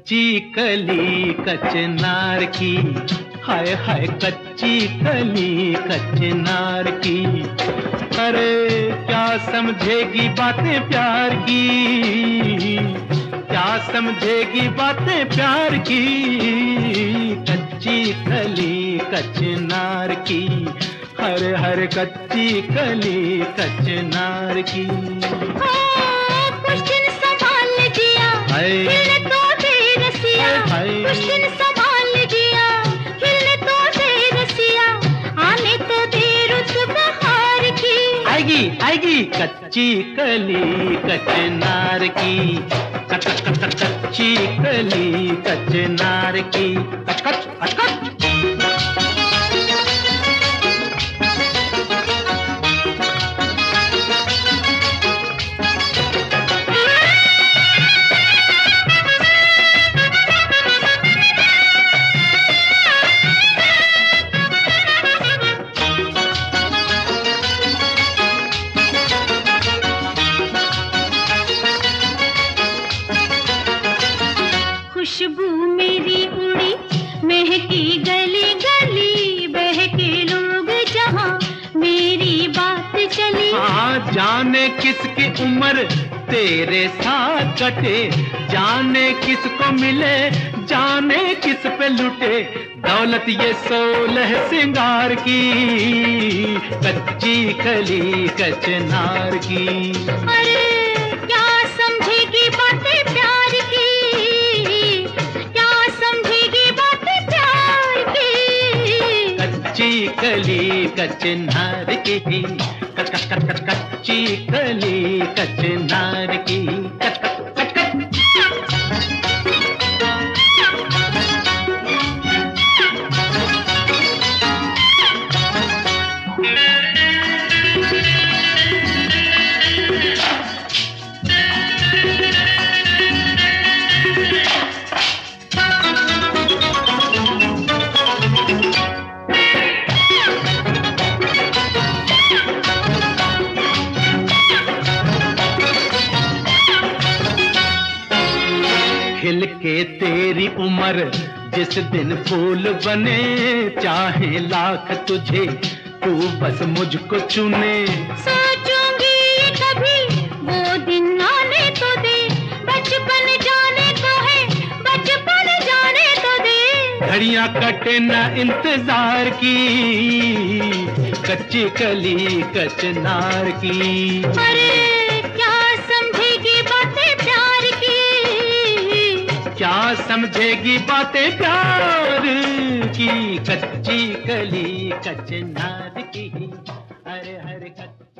कच्ची कली कचनार की, हाय हाय कच्ची कली कचनार की। अरे क्या समझेगी बातें प्यार की, क्या समझेगी बातें प्यार की। कच्ची कली कचनार की, हर हर कच्ची कली कचनार की। कुछ दिन संभाल जिया, खिलने तो दे रसिया। कुछ दिन संभाल जिया, खिलने तो दे रसिया। आने तो दे रुत बहार की। आएगी आएगी कच्ची कली कचनार की, कच्ची कली कचनार की। कच कच कच कच। खुशबू मेरी उड़ी महकी गली गली, बहके लोग जहां मेरी बात चली। हाँ जाने किसकी उम्र तेरे साथ कटे, जाने किसको मिले जाने किस पे लुटे। दौलत ये 16 सिंगार की, कच्ची कली कचनार की। अरे क्या समझेगी बातें प्यार की, क्या समझेगी बातें प्यार की। कच्ची कली कचनार की, कच कच कच कच कच्ची कली कचनार की। कच कच कच कच। खिल के तेरी उम्र जिस दिन फूल बने, चाहे लाख तुझे तू बस मुझको चुने। सोचूंगी कभी वो दिन आने तो दे, बचपन जाने को है, बचपन जाने तो दे। घड़ियां कटे ना इंतजार की, कच्ची कली कचनार की। अरे क्या समझेगी बातें प्यार की, क्या समझेगी बातें प्यार की। कच्ची कली कचनार की, हरे हरे कच्ची